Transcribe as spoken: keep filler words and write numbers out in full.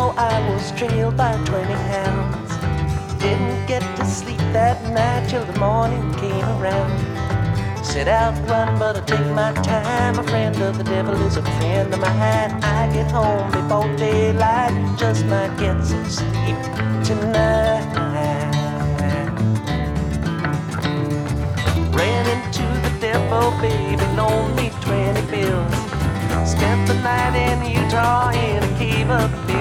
so I was trailed by twenty hounds. Didn't get to sleep that night till the morning came around. Set out running, but I take my time. A friend of the devil is a friend of mine. I get home before daylight, just might get some sleep tonight. Ran into the devil, baby, loaned me twenty bills. Spent the night in Utah in a cave up in